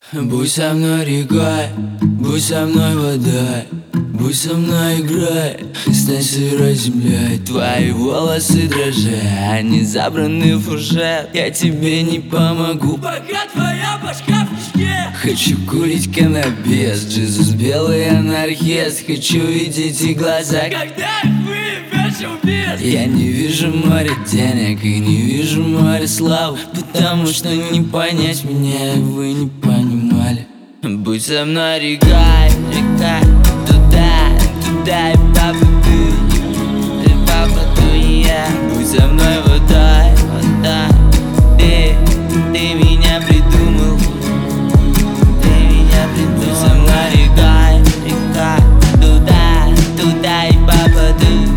Будь со мной рекой, будь со мной водой, будь со мной играй, стань сырой землей. Твои волосы дрожат, они забраны в фуршет. Я тебе не помогу, пока твоя башка в кишке. Хочу курить каннабис, Джизус белый анархист. Хочу видеть и глаза, когда их выебешь убит. Я не вижу море денег и не вижу море славы, потому что не понять меня вы не понимали. Будь со мной рекой, река, туда, туда и папа ты, и я. Будь со мной водой, вода, ты меня придумал, ты меня придумал. Будь со мной рекой, река, туда, туда и папа ты,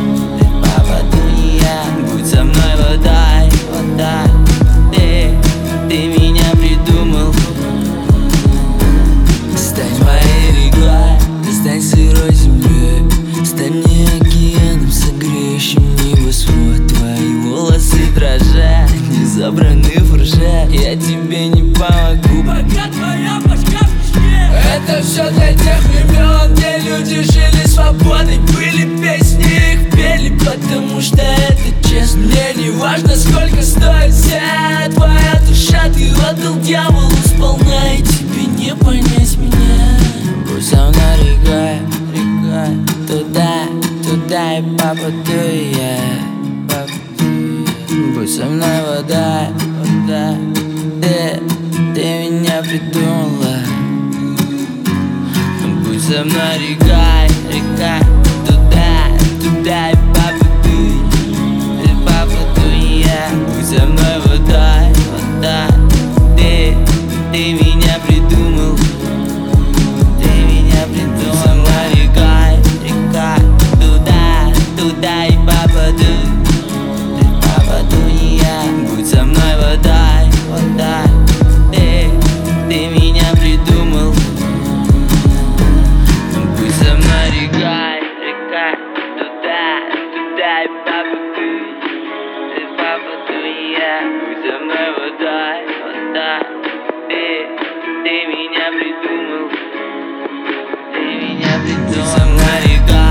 и я. Будь со мной водой, вода, ты меня придумал. Стань моей рекой, стань сырой землей, стань мне океаном, согреющим небосвод. Твои волосы дрожат, не забраны в фуршет. Я тебе не помогу, пока твоя башка в кишке. Это все для тех времен, где люди жили свободой, были песни, их пели, потому что это честно. Мне не важно, сколько стоит вся твоя душа. Ты отдал дьяволу сполна, и тебе не понять меня. Будь со мной рекой, река, туда, туда и папа ты и я, папа ты и я. Будь со мной вода, вода, ты меня придумала. Будь со мной рекой, река, туда, туда и папа ты, и я. Будь со мной водой, вода, ты меня придумал, ты меня придумал. Будь со мной рекой, река, туда, туда и папа ты, и я. Будь со мной водой, вода, ты меня придумал. Будь со мной рекой, река, туда, туда и папа ты, и я. Будь со мной водой, вода, ты меня придумал, ты меня придумал. Будь со мной рекой.